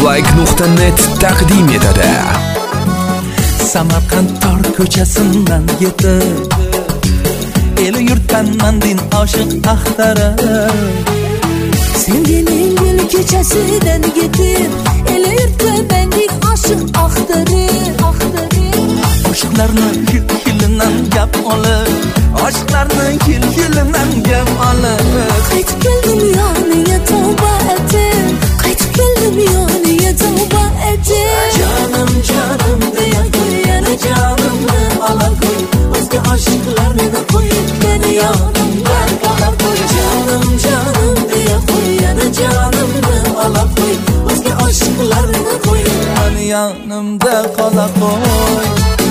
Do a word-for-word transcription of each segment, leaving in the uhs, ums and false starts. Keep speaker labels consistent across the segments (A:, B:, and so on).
A: uzlike nuqta net taqdim etadi.
B: Samarqand tor ko'chasindan yetib el yurtdan mandin oshiq axtarib,
C: Sevgining gul kechasidan yetib el yurtdan mandin oshiq axtarib,
B: Oshlarni yil-yilidan gap olib, Oshlarni yil-yilidan gap olib,
C: Qaytib keldim yoniga tavba etib, Qaytib keldim yoniga tavba etib.
B: Canım canım deya yana canımni olib qo'y, o'zga oshiqlarni qo'yib meni yonimdan qolib qo'y. Canım canım deya yana canımni olib qo'y, o'zga oshiqlarni qo'yib meni yonimda qolib qo'y.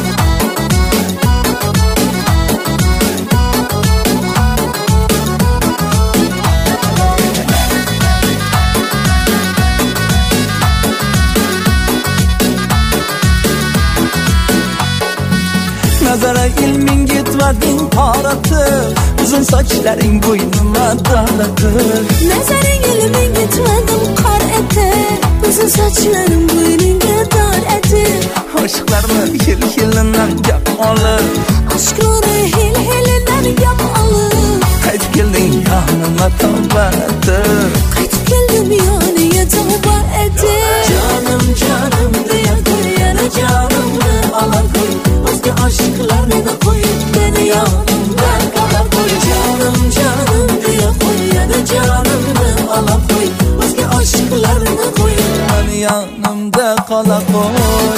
B: Nazara ilming yetmading qoratib, uzun sochlaring bo'ynimga taratib.
C: Nazaring ilming yetmadim qor etib, uzun sochlarim bo'yningga dor etib.
B: Oshqlarni yil-yilidan gap olib,
C: Oshqlarni yil-yilidan gap olib,
B: qaytib kelding yonimga tavba etib,
C: Qaytib keldim yoniga tavba etib.
B: Canım canım deya yana canımni olib qo'y, o'zga oshiqlarni qo'yib meni yonimdan qolib qo'y. Canım canım deya yana canımni olib qo'y, o'zga oshiqlarni qo'yib meni yonimda qolib qo'y.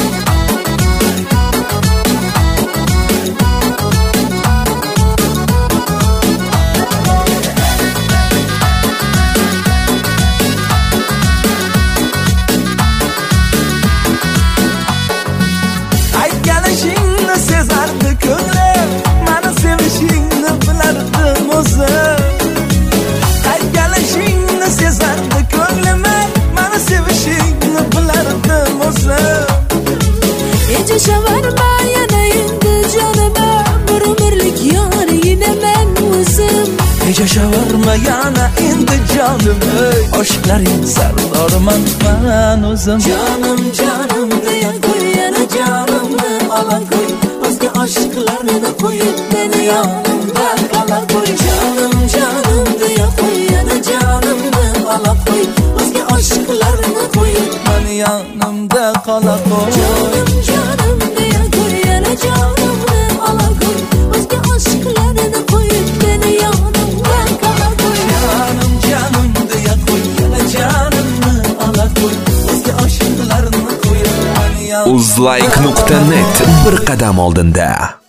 B: Aytganishingni sezardi ko'nglim, meni sevishingni bilardim o'zim. Aytganishingni sezardi ko'nglim, meni sevishingni bilardim o'zim.
C: Yashashavarma yana endi jonima, bir umrlik yoningda men o'zim.
B: Yashashavarma yana endi jonim, oshiqlaring sardorman men o'zim. Canım canım deya yana canimni olib qo'y, o'zga oshiqlarni qo'yib meni yonimdan qolib qo'y. Canım canım deya yana canimni olib qo'y, o'zga oshiqlarni qo'yib meni yonimda qolib qo'y.
C: Canım canım deya yana canimni olib qo'y, o'zga oshiqlarni qo'yib meni yonimdan qolib qo'y.
B: Canım canım deya yana canimni olib qo'y, o'zga oshiqlarni qo'yib meni yonimdan.
A: uzlike nuqta net bir qadam oldinda.